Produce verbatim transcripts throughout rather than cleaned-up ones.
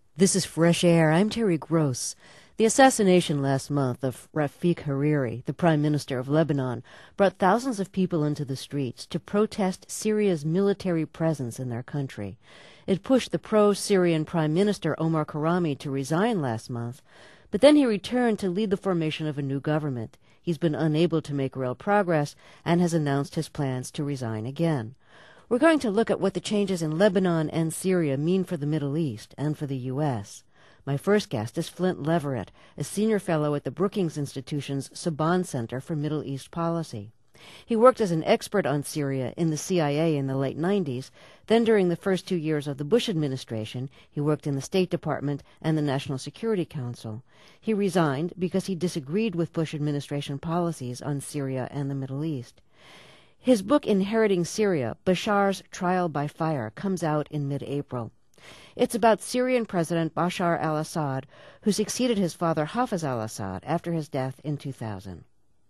This is Fresh Air. I'm Terry Gross. The assassination last month of Rafik Hariri, the Prime Minister of Lebanon, brought thousands of people into the streets to protest Syria's military presence in their country. It pushed the pro-Syrian Prime Minister Omar Karami to resign last month, but then he returned to lead the formation of a new government. He's been unable to make real progress and has announced his plans to resign again. We're going to look at what the changes in Lebanon and Syria mean for the Middle East and for the U S. My first guest is Flint Leverett, a senior fellow at the Brookings Institution's Saban Center for Middle East Policy. He worked as an expert on Syria in the C I A in the late nineties. Then during the first two years of the Bush administration, he worked in the State Department and the National Security Council. He resigned because he disagreed with Bush administration policies on Syria and the Middle East. His book, Inheriting Syria, Bashar's Trial by Fire, comes out in mid-April. It's about Syrian President Bashar al-Assad, who succeeded his father Hafez al-Assad after his death in two thousand.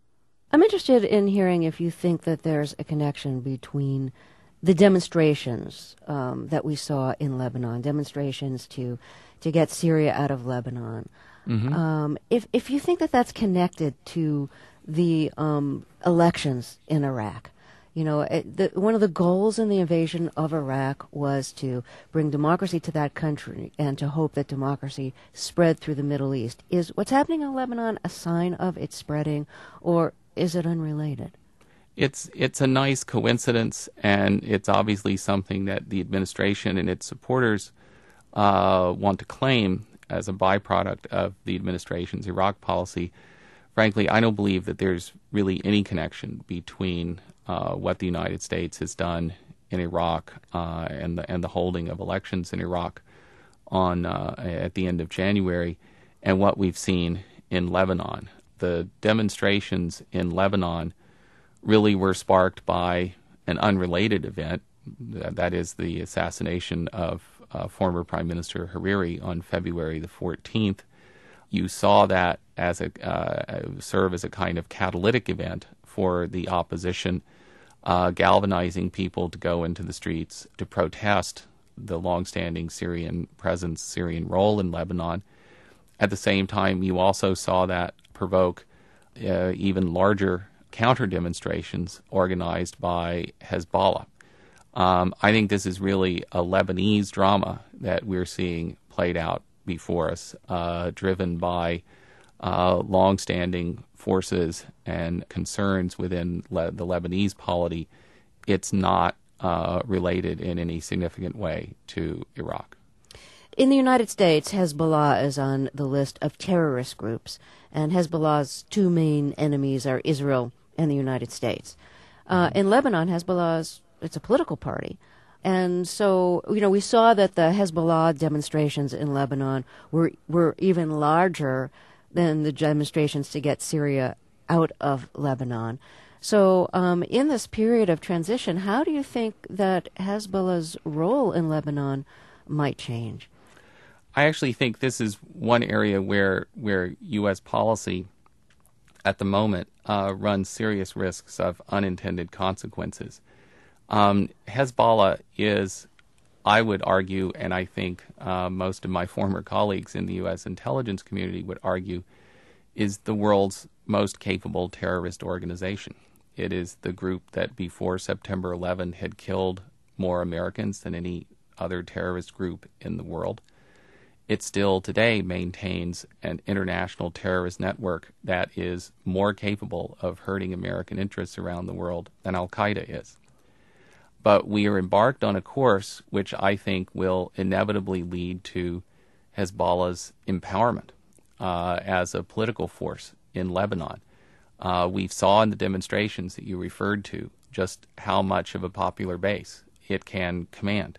I'm interested in hearing if you think that there's a connection between the demonstrations um, that we saw in Lebanon, demonstrations to to get Syria out of Lebanon. Mm-hmm. Um, if if you think that that's connected to the um, elections in Iraq. You know, it, the, one of the goals in the invasion of Iraq was to bring democracy to that country and to hope that democracy spread through the Middle East. Is what's happening in Lebanon a sign of it spreading, or is it unrelated? It's it's a nice coincidence, and it's obviously something that the administration and its supporters uh, want to claim as a byproduct of the administration's Iraq policy. Frankly, I don't believe that there's really any connection between uh, what the United States has done in Iraq uh, and the and the holding of elections in Iraq on uh, at the end of January and what we've seen in Lebanon. The demonstrations in Lebanon really were sparked by an unrelated event, that is the assassination of uh, former Prime Minister Hariri on February the fourteenth. You saw that as a uh, serve as a kind of catalytic event for the opposition, uh, galvanizing people to go into the streets to protest the longstanding Syrian presence, Syrian role in Lebanon. At the same time, you also saw that provoke uh, even larger counter-demonstrations organized by Hezbollah. Um, I think this is really a Lebanese drama that we're seeing played out before us, uh, driven by uh, long-standing forces and concerns within le- the Lebanese polity. It's not uh, related in any significant way to Iraq. In the United States, Hezbollah is on the list of terrorist groups, and Hezbollah's two main enemies are Israel and the United States. Uh, in Lebanon, Hezbollah's it's a political party. And so, you know, we saw that the Hezbollah demonstrations in Lebanon were were even larger than the demonstrations to get Syria out of Lebanon. So um, in this period of transition, how do you think that Hezbollah's role in Lebanon might change? I actually think this is one area where where U S policy at the moment uh, runs serious risks of unintended consequences. Um, Hezbollah is, I would argue, and I think uh, most of my former colleagues in the U S intelligence community would argue, is the world's most capable terrorist organization. It is the group that before September eleventh had killed more Americans than any other terrorist group in the world. It still today maintains an international terrorist network that is more capable of hurting American interests around the world than Al-Qaeda is. But we are embarked on a course which I think will inevitably lead to Hezbollah's empowerment uh, as a political force in Lebanon. Uh, we saw in the demonstrations that you referred to just how much of a popular base it can command.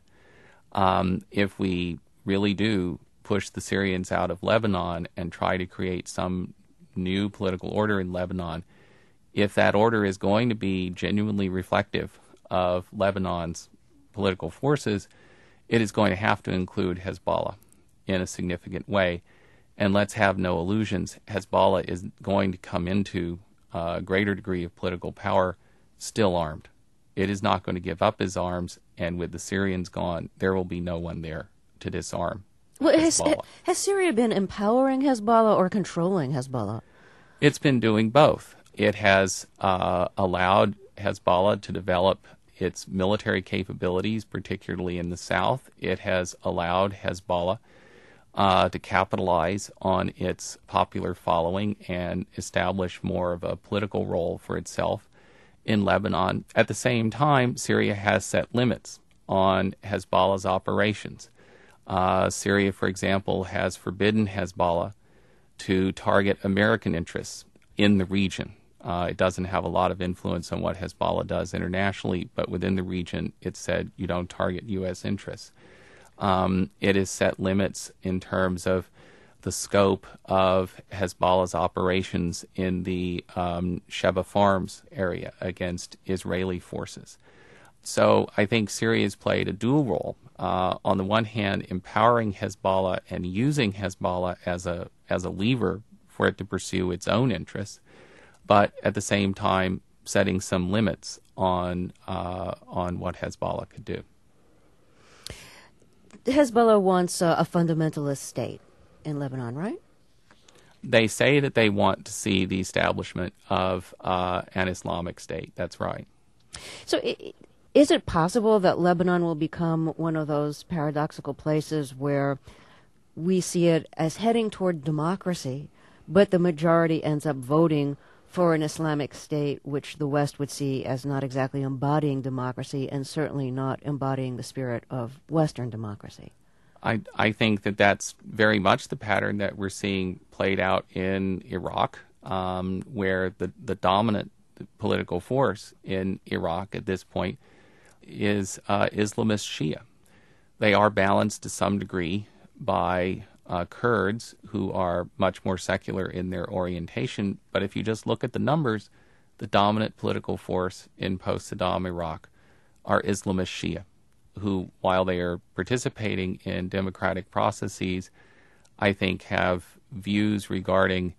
Um, if we really do push the Syrians out of Lebanon and try to create some new political order in Lebanon, if that order is going to be genuinely reflective of Lebanon's political forces, it is going to have to include Hezbollah in a significant way. And let's have no illusions, Hezbollah is going to come into a greater degree of political power still armed. It is not going to give up its arms, and with the Syrians gone, there will be no one there to disarm. Well, has, Hezbollah. has Syria been empowering Hezbollah or controlling Hezbollah? It's been doing both. It has uh, allowed Hezbollah to develop its military capabilities, particularly in the south. It has allowed Hezbollah uh, to capitalize on its popular following and establish more of a political role for itself in Lebanon. At the same time, Syria has set limits on Hezbollah's operations. Uh, Syria, for example, has forbidden Hezbollah to target American interests in the region. Uh, it doesn't have a lot of influence on what Hezbollah does internationally, but within the region, it said you don't target U S interests. Um, it has set limits in terms of the scope of Hezbollah's operations in the um, Sheba Farms area against Israeli forces. So I think Syria has played a dual role. Uh, on the one hand, empowering Hezbollah and using Hezbollah as a as a lever for it to pursue its own interests, but at the same time setting some limits on uh, on what Hezbollah could do. Hezbollah wants uh, a fundamentalist state in Lebanon, right? They say that they want to see the establishment of uh, an Islamic state. That's right. So it, is it possible that Lebanon will become one of those paradoxical places where we see it as heading toward democracy, but the majority ends up voting for an Islamic state, which the West would see as not exactly embodying democracy and certainly not embodying the spirit of Western democracy? I, I think that that's very much the pattern that we're seeing played out in Iraq, um, where the, the dominant political force in Iraq at this point is uh, Islamist Shia. They are balanced to some degree by uh, Kurds, who are much more secular in their orientation. But if you just look at the numbers, the dominant political force in post-Saddam Iraq are Islamist Shia, who, while they are participating in democratic processes, I think have views regarding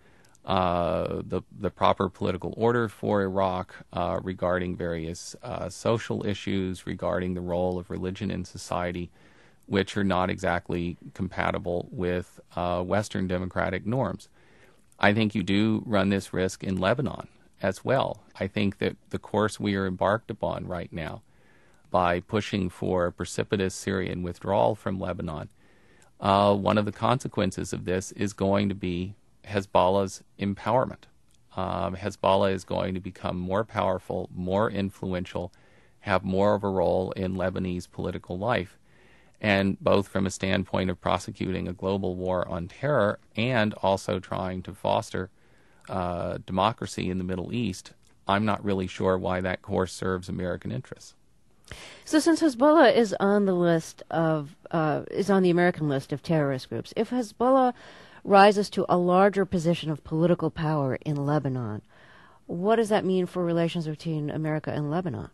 uh, the the proper political order for Iraq, uh, regarding various uh, social issues, regarding the role of religion in society, which are not exactly compatible with uh, Western democratic norms. I think you do run this risk in Lebanon as well. I think that the course we are embarked upon right now, by pushing for a precipitous Syrian withdrawal from Lebanon, uh, one of the consequences of this is going to be Hezbollah's empowerment. Um, Hezbollah is going to become more powerful, more influential, have more of a role in Lebanese political life. And both from a standpoint of prosecuting a global war on terror and also trying to foster uh, democracy in the Middle East, I'm not really sure why that course serves American interests. So since Hezbollah is on the list of, uh, is on the American list of terrorist groups, if Hezbollah rises to a larger position of political power in Lebanon, what does that mean for relations between America and Lebanon?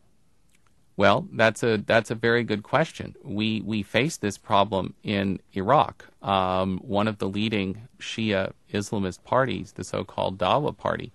Well, that's a that's a very good question. We we face this problem in Iraq. Um, one of the leading Shia Islamist parties, the so-called Dawa Party,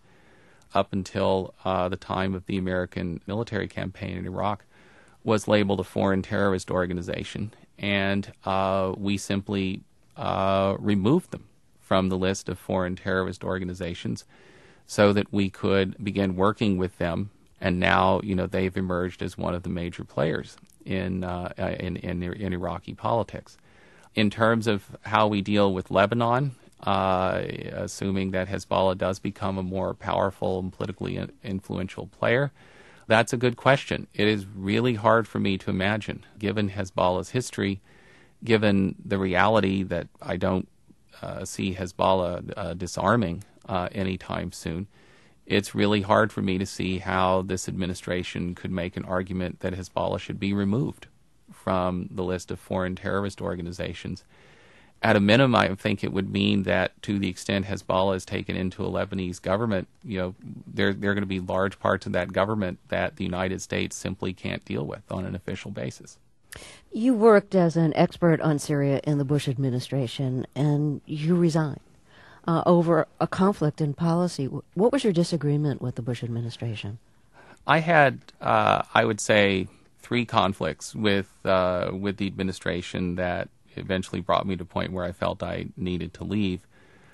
up until uh, the time of the American military campaign in Iraq, was labeled a foreign terrorist organization, and uh, we simply uh, removed them from the list of foreign terrorist organizations so that we could begin working with them. And now, you know, they've emerged as one of the major players in, uh, in, in, in Iraqi politics. In terms of how we deal with Lebanon, uh, assuming that Hezbollah does become a more powerful and politically influential player, that's a good question. It is really hard for me to imagine, given Hezbollah's history, given the reality that I don't uh, see Hezbollah uh, disarming uh, anytime soon. It's really hard for me to see how this administration could make an argument that Hezbollah should be removed from the list of foreign terrorist organizations. At a minimum, I think it would mean that to the extent Hezbollah is taken into a Lebanese government, you know, there, there are going to be large parts of that government that the United States simply can't deal with on an official basis. You worked as an expert on Syria in the Bush administration, and you resigned uh, over a conflict in policy. What was your disagreement with the Bush administration? I had, uh, I would say, three conflicts with uh, with the administration that eventually brought me to a point where I felt I needed to leave.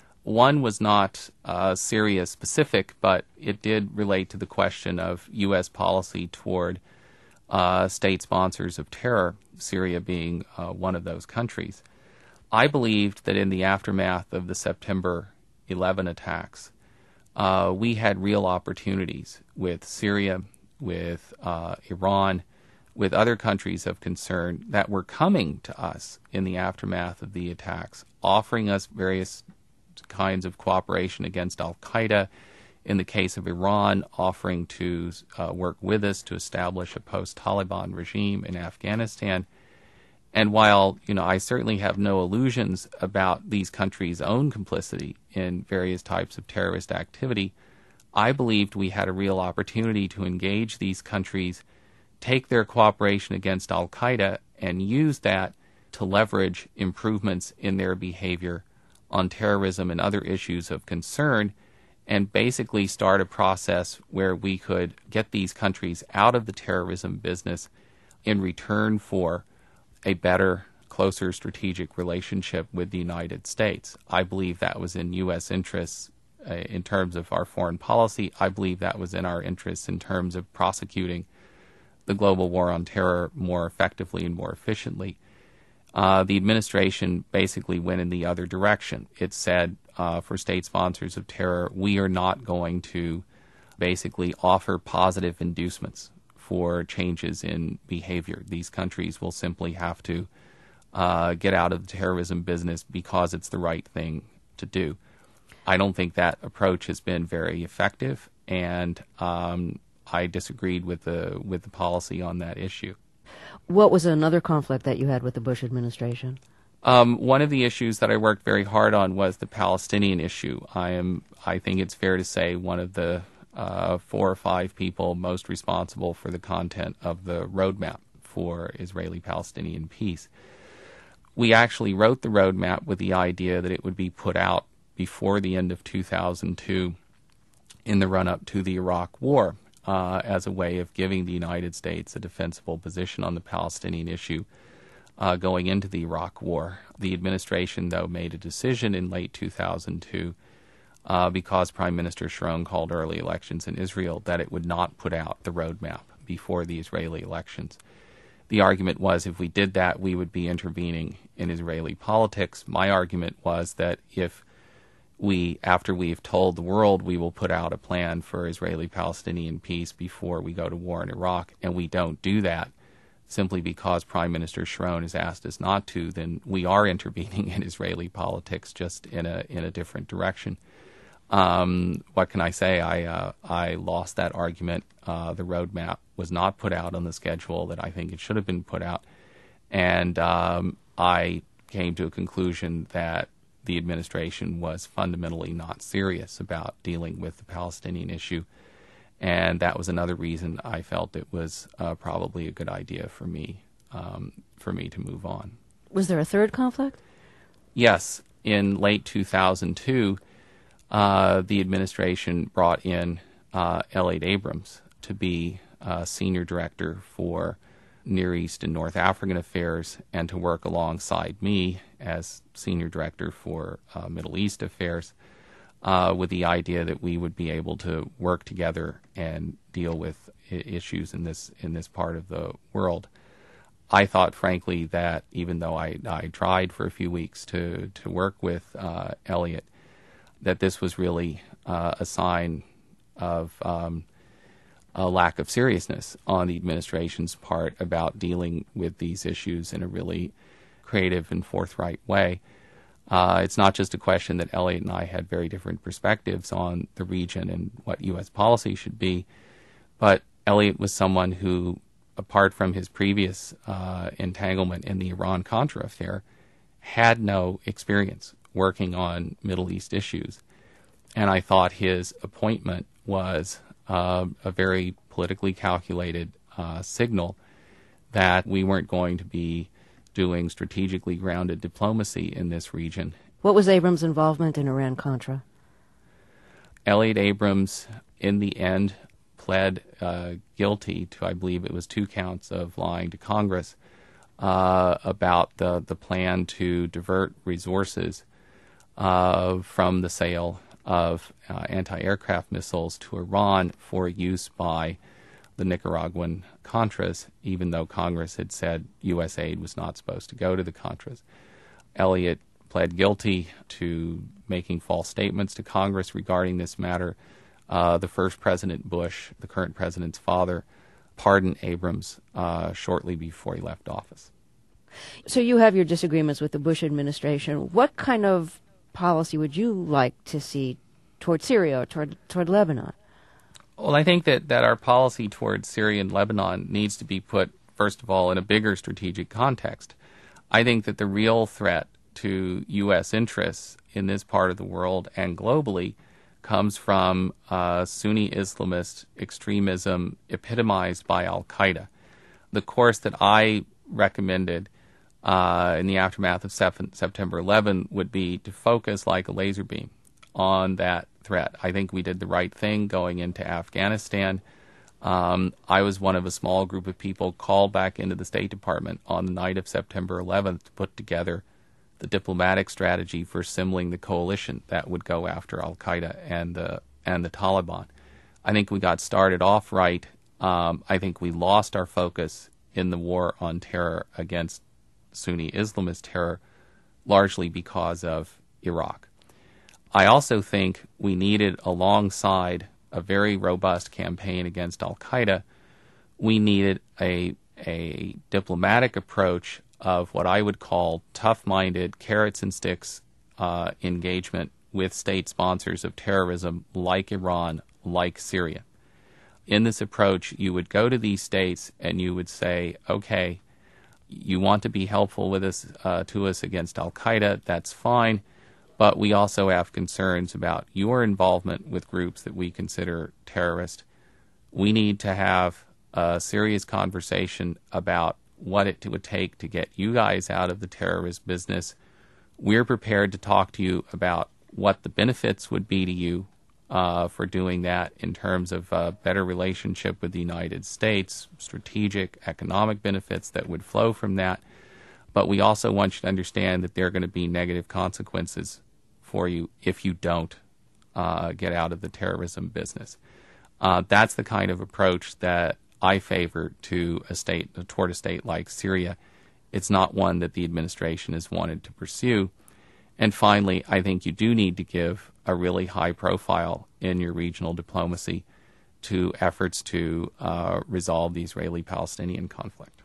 One was not uh, Syria specific, but it did relate to the question of U S policy toward uh, state sponsors of terror, Syria being uh, one of those countries. I believed that in the aftermath of the September eleventh attacks, uh, we had real opportunities with Syria, with uh, Iran, with other countries of concern that were coming to us in the aftermath of the attacks, offering us various kinds of cooperation against al-Qaeda. In the case of Iran, offering to uh, work with us to establish a post-Taliban regime in Afghanistan. And while, you know, I certainly have no illusions about these countries' own complicity in various types of terrorist activity, I believed we had a real opportunity to engage these countries, take their cooperation against al-Qaeda, and use that to leverage improvements in their behavior on terrorism and other issues of concern, and basically start a process where we could get these countries out of the terrorism business in return for a better, closer strategic relationship with the United States. I believe that was in U S interests uh, in terms of our foreign policy. I believe that was in our interests in terms of prosecuting the global war on terror more effectively and more efficiently. Uh, the administration basically went in the other direction. It said, uh, for state sponsors of terror, we are not going to basically offer positive inducements for changes in behavior. These countries will simply have to uh, get out of the terrorism business because it's the right thing to do. I don't think that approach has been very effective, and um, I disagreed with the with the policy on that issue. What was another conflict that you had with the Bush administration? Um, one of the issues that I worked very hard on was the Palestinian issue. I am, I think it's fair to say, one of the uh, four or five people most responsible for the content of the roadmap for Israeli-Palestinian peace. We actually wrote the roadmap with the idea that it would be put out before the end of two thousand two in the run-up to the Iraq War uh, as a way of giving the United States a defensible position on the Palestinian issue uh, going into the Iraq War. The administration, though, made a decision in late two thousand two uh, because Prime Minister Sharon called early elections in Israel that it would not put out the roadmap before the Israeli elections. The argument was if we did that, we would be intervening in Israeli politics. My argument was that if we, after we've told the world we will put out a plan for Israeli-Palestinian peace before we go to war in Iraq, and we don't do that simply because Prime Minister Sharon has asked us not to, then we are intervening in Israeli politics, just in a in a different direction. Um, what can I say? I uh, I lost that argument. Uh, the roadmap was not put out on the schedule that I think it should have been put out, and um, I came to a conclusion that the administration was fundamentally not serious about dealing with the Palestinian issue, and that was another reason I felt it was uh, probably a good idea for me um, for me to move on. Was there a third conflict? Yes, in late two thousand two. Uh, the administration brought in uh, Elliot Abrams to be uh, senior director for Near East and North African affairs and to work alongside me as senior director for uh, Middle East affairs uh, with the idea that we would be able to work together and deal with I- issues in this in this part of the world. I thought, frankly, that even though I, I tried for a few weeks to, to work with uh, Elliot, that this was really uh, a sign of um, a lack of seriousness on the administration's part about dealing with these issues in a really creative and forthright way. Uh, it's not just a question that Elliot and I had very different perspectives on the region and what U S policy should be, but Elliot was someone who, apart from his previous uh, entanglement in the Iran-Contra affair, had no experience working on Middle East issues. And I thought his appointment was uh, a very politically calculated uh, signal that we weren't going to be doing strategically grounded diplomacy in this region. What was Abrams' involvement in Iran-Contra? Elliot Abrams, in the end, pled uh, guilty to, I believe it was two counts of lying to Congress uh, about the, the plan to divert resources uh, from the sale of uh, anti-aircraft missiles to Iran for use by the Nicaraguan Contras, even though Congress had said U S aid was not supposed to go to the Contras. Elliott pled guilty to making false statements to Congress regarding this matter. Uh, the first President Bush, the current president's father, pardoned Abrams uh, shortly before he left office. So you have your disagreements with the Bush administration. What kind of policy would you like to see toward Syria or toward, toward Lebanon? Well, I think that, that our policy towards Syria and Lebanon needs to be put, first of all, in a bigger strategic context. I think that the real threat to U S interests in this part of the world and globally comes from uh, Sunni Islamist extremism epitomized by al-Qaeda. The course that I recommended uh, in the aftermath of September eleventh would be to focus like a laser beam on that threat. I think we did the right thing going into Afghanistan. Um, I was one of a small group of people called back into the State Department on the night of September eleventh to put together the diplomatic strategy for assembling the coalition that would go after al-Qaeda and the and the Taliban. I think we got started off right. Um, I think we lost our focus in the war on terror against Sunni Islamist terror, largely because of Iraq. I also think we needed, alongside a very robust campaign against al-Qaeda, we needed a a diplomatic approach of what I would call tough-minded, carrots and sticks uh, engagement with state sponsors of terrorism like Iran, like Syria. In this approach, you would go to these states and you would say, okay, you want to be helpful with us uh, to us against al-Qaeda, that's fine, but we also have concerns about your involvement with groups that we consider terrorist. We need to have a serious conversation about what it would take to get you guys out of the terrorist business. We're prepared to talk to you about what the benefits would be to you uh, for doing that in terms of a better relationship with the United States, strategic, economic benefits that would flow from that. But we also want you to understand that there are going to be negative consequences for you if you don't uh, get out of the terrorism business. Uh, that's the kind of approach that I favor to a state, toward a state like Syria. It's not one that the administration has wanted to pursue. And finally, I think you do need to give a really high profile in your regional diplomacy to efforts to uh, resolve the Israeli-Palestinian conflict.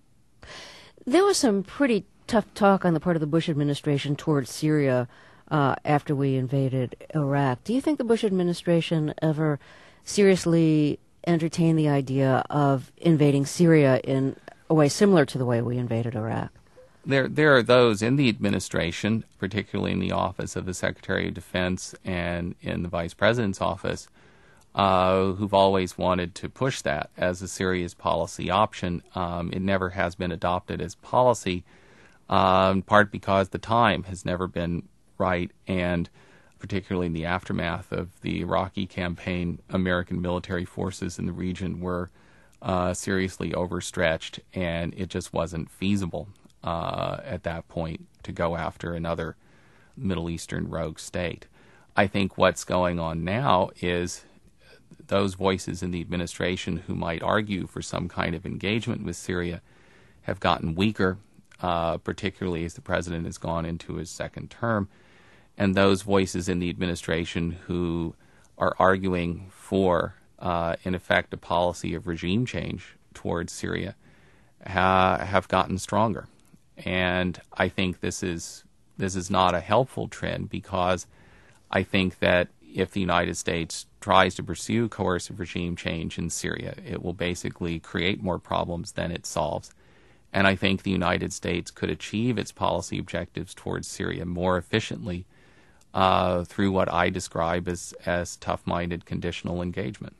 There was some pretty tough talk on the part of the Bush administration towards Syria uh, after we invaded Iraq. Do you think the Bush administration ever seriously entertain the idea of invading Syria in a way similar to the way we invaded Iraq? There there are those in the administration, particularly in the office of the Secretary of Defense and in the Vice President's office, uh, who've always wanted to push that as a serious policy option. Um, it never has been adopted as policy, uh, in part because the time has never been right, and particularly in the aftermath of the Iraqi campaign, American military forces in the region were uh, seriously overstretched, and it just wasn't feasible uh, at that point to go after another Middle Eastern rogue state. I think what's going on now is those voices in the administration who might argue for some kind of engagement with Syria have gotten weaker, uh, particularly as the president has gone into his second term. And those voices in the administration who are arguing for, uh, in effect, a policy of regime change towards Syria ha- have gotten stronger. And I think this is this is not a helpful trend, because I think that if the United States tries to pursue coercive regime change in Syria, it will basically create more problems than it solves. And I think the United States could achieve its policy objectives towards Syria more efficiently Uh, through what I describe as, as tough-minded conditional engagement.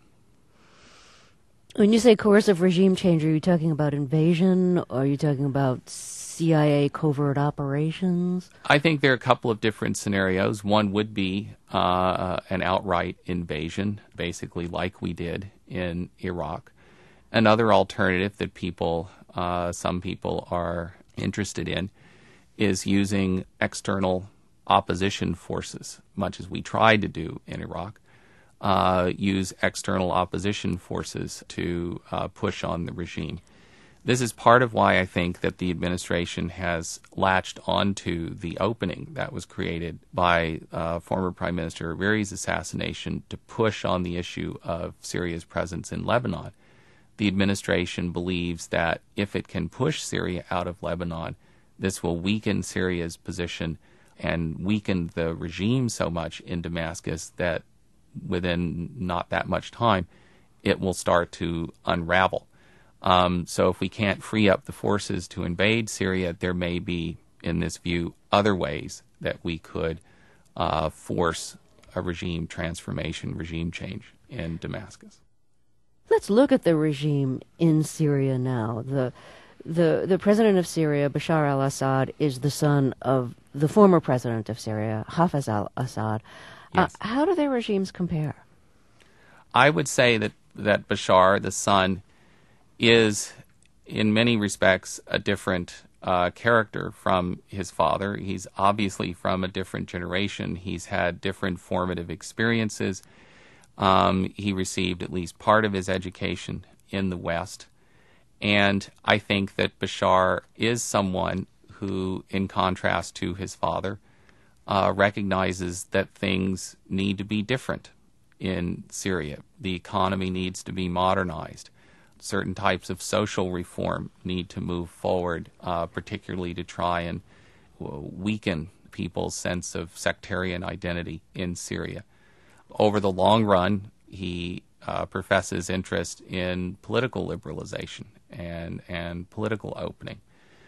When you say coercive regime change, are you talking about invasion, or are you talking about C I A covert operations? I think there are a couple of different scenarios. One would be uh, an outright invasion, basically like we did in Iraq. Another alternative that people uh, some people are interested in, is using external opposition forces, much as we tried to do in Iraq, uh, use external opposition forces to uh, push on the regime. This is part of why I think that the administration has latched onto the opening that was created by uh, former Prime Minister Hariri's assassination to push on the issue of Syria's presence in Lebanon. The administration believes that if it can push Syria out of Lebanon, this will weaken Syria's position and weaken the regime so much in Damascus that within not that much time, it will start to unravel. Um, so if we can't free up the forces to invade Syria, there may be, in this view, other ways that we could uh, force a regime transformation, regime change in Damascus. Let's look at the regime in Syria now. The the the president of Syria, Bashar al-Assad, is the son of the former president of Syria, Hafez al-Assad. Yes. Uh, how do their regimes compare? I would say that, that Bashar, the son, is in many respects a different uh, character from his father. He's obviously from a different generation. He's had different formative experiences. Um, he received at least part of his education in the West. And I think that Bashar is someone who, in contrast to his father, uh, recognizes that things need to be different in Syria. The economy needs to be modernized. Certain types of social reform need to move forward, uh, particularly to try and weaken people's sense of sectarian identity in Syria. Over the long run, he uh, professes interest in political liberalization and, and political opening.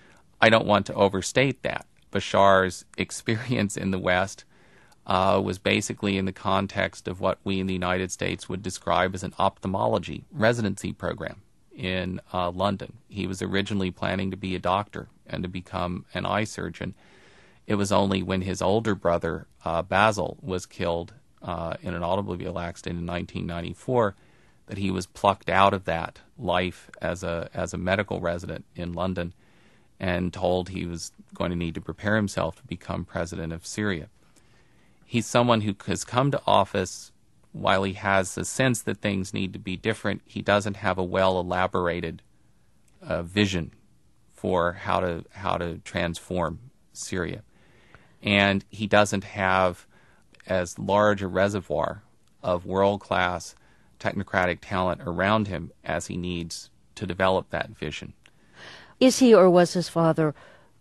I don't want to overstate that. Bashar's experience in the West uh, was basically in the context of what we in the United States would describe as an ophthalmology residency program in uh, London. He was originally planning to be a doctor and to become an eye surgeon. It was only when his older brother, uh, Basil, was killed uh, in an automobile accident in nineteen ninety-four that he was plucked out of that life as a as a medical resident in London and told he was going to need to prepare himself to become president of Syria. He's someone who has come to office while he has a sense that things need to be different. He doesn't have a well-elaborated uh, vision for how to how to transform Syria. And he doesn't have as large a reservoir of world-class technocratic talent around him as he needs to develop that vision. Is he or was his father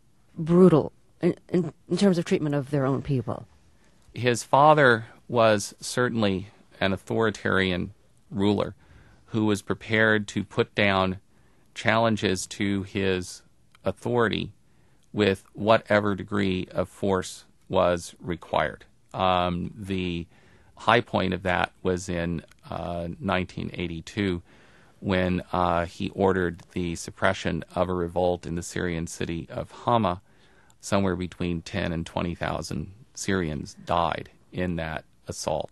brutal in, in, in terms of treatment of their own people? His father was certainly an authoritarian ruler who was prepared to put down challenges to his authority with whatever degree of force was required. Um, the high point of that was in uh, nineteen eighty-two when uh, he ordered the suppression of a revolt in the Syrian city of Hama. Somewhere between ten and twenty thousand Syrians died in that assault.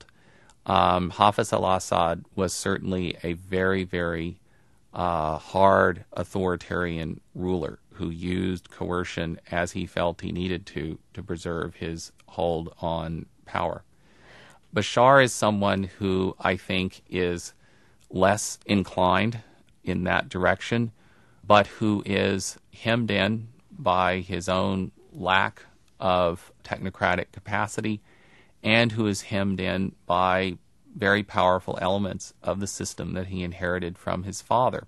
Um, Hafez al-Assad was certainly a very, very uh, hard authoritarian ruler who used coercion as he felt he needed to to preserve his hold on power. Bashar is someone who I think is less inclined in that direction, but who is hemmed in by his own lack of technocratic capacity and who is hemmed in by very powerful elements of the system that he inherited from his father.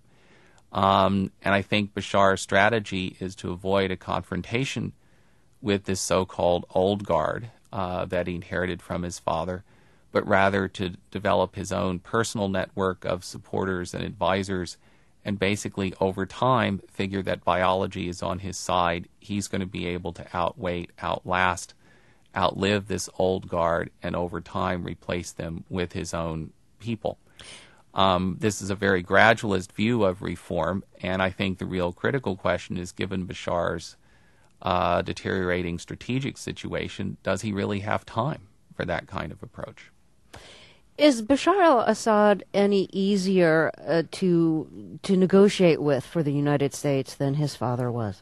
Um, and I think Bashar's strategy is to avoid a confrontation with this so-called old guard uh, that he inherited from his father, but rather to develop his own personal network of supporters and advisors, and basically over time figure that biology is on his side. He's going to be able to outweight, outlast, outlive this old guard, and over time replace them with his own people. Um, this is a very gradualist view of reform, and I think the real critical question is, given Bashar's uh, deteriorating strategic situation, does he really have time for that kind of approach? Is Bashar al-Assad any easier uh, to to negotiate with for the United States than his father was?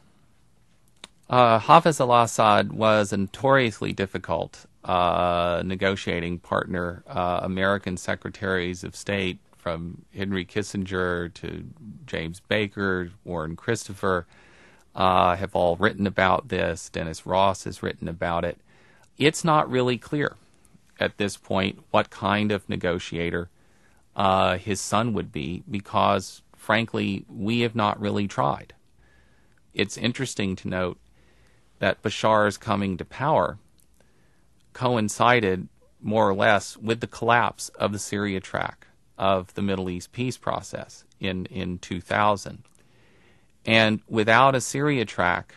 Uh, Hafez al-Assad was a notoriously difficult uh, negotiating partner. Uh, American secretaries of state, from Henry Kissinger to James Baker, Warren Christopher, uh, have all written about this. Dennis Ross has written about it. It's not really clear at this point what kind of negotiator uh, his son would be, because, frankly, we have not really tried. It's interesting to note that Bashar's coming to power coincided more or less with the collapse of the Syria track of the Middle East peace process in, in two thousand. And without a Syria track,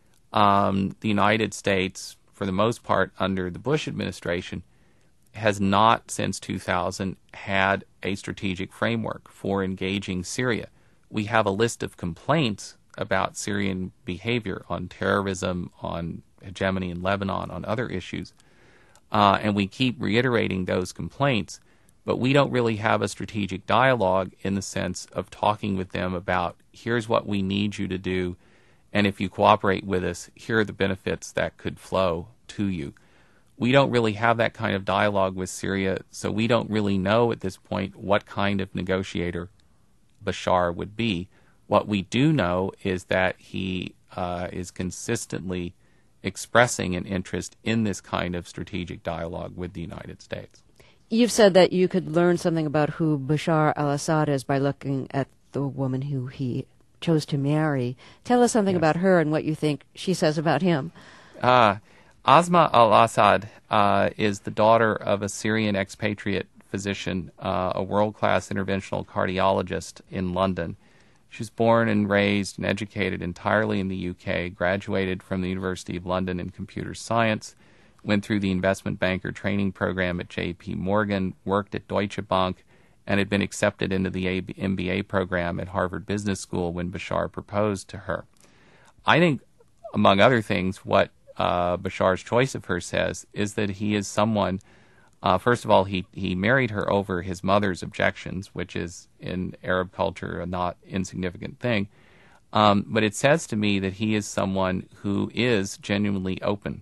um, the United States, for the most part under the Bush administration, has not since two thousand had a strategic framework for engaging Syria. We have a list of complaints about Syrian behavior on terrorism, on hegemony in Lebanon, on other issues. Uh, and we keep reiterating those complaints, but we don't really have a strategic dialogue in the sense of talking with them about, here's what we need you to do, and if you cooperate with us, here are the benefits that could flow to you. We don't really have that kind of dialogue with Syria, so we don't really know at this point what kind of negotiator Bashar would be. What we do know is that he uh, is consistently expressing an interest in this kind of strategic dialogue with the United States. You've said that you could learn something about who Bashar al-Assad is by looking at the woman who he chose to marry. Tell us something yes. about her and what you think she says about him. Uh, Asma al-Assad uh, is the daughter of a Syrian expatriate physician, uh, a world-class interventional cardiologist in London. She was born and raised and educated entirely in the U K, graduated from the University of London in computer science, went through the investment banker training program at J P Morgan, worked at Deutsche Bank, and had been accepted into the M B A program at Harvard Business School when Bashar proposed to her. I think, among other things, what uh, Bashar's choice of her says is that he is someone, uh, first of all, he, he married her over his mother's objections, which is in Arab culture a not insignificant thing. Um, but it says to me that he is someone who is genuinely open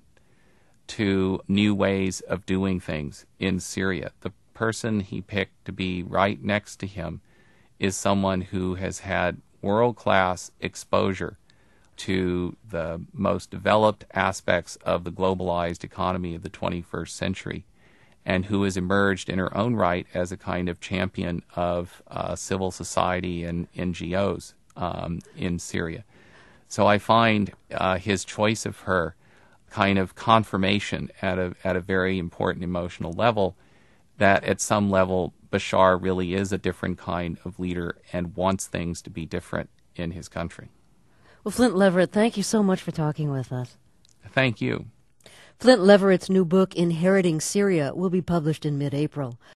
to new ways of doing things in Syria. The person he picked to be right next to him is someone who has had world-class exposure to the most developed aspects of the globalized economy of the twenty-first century, and who has emerged in her own right as a kind of champion of uh, civil society and N G Os um, in Syria. So I find uh, his choice of her kind of confirmation at a at a very important emotional level that at some level Bashar really is a different kind of leader and wants things to be different in his country. Well, Flint Leverett, thank you so much for talking with us. Thank you. Flint Leverett's new book, Inheriting Syria, will be published in mid-April.